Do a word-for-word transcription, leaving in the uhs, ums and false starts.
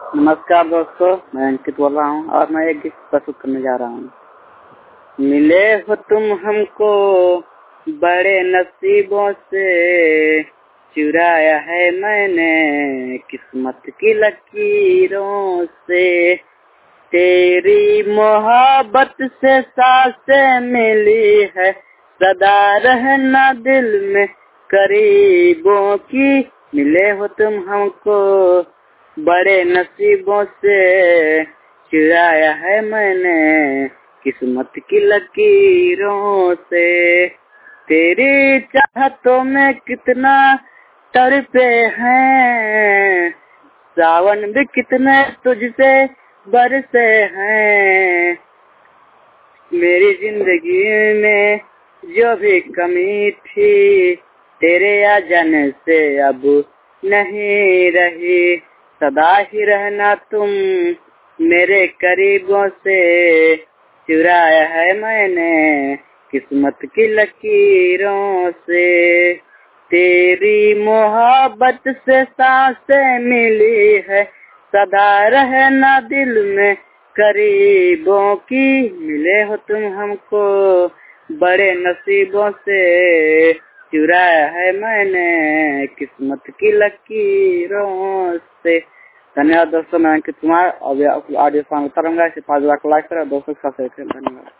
नमस्कार दोस्तों, मैं अंकित बोल रहा हूँ और मैं एक गीत प्रस्तुत करने जा रहा हूँ। मिले हो तुम हमको बड़े नसीबों से, चुराया है मैंने किस्मत की लकीरों से। तेरी मोहब्बत से सांसें मिली है, सदा रहना दिल में करीबों की। मिले हो तुम हमको बड़े नसीबों से, चुराया है मैंने किस्मत की लकीरों से। तेरी चाहतों में कितना तड़पे हैं, सावन भी कितने तुझसे बरसे हैं। मेरी जिंदगी में जो भी कमी थी, तेरे आ जाने से अब नहीं रही। सदा ही रहना तुम मेरे करीबों से, चुराया है मैंने किस्मत की लकीरों से। तेरी मोहब्बत से सांसें मिली है, सदा रहना दिल में करीबों की। मिले हो तुम हमको बड़े नसीबों से, चुराया है मैंने किस्मत की लकीरों से। धन्यवाद दोस्तों, मैं अंकित कुमार। अब ऑडियो सॉन्ग उतारूंगा, इसे पाँच लाख लाइक करें, दोस्तों के साथ शेयर करें। धन्यवाद।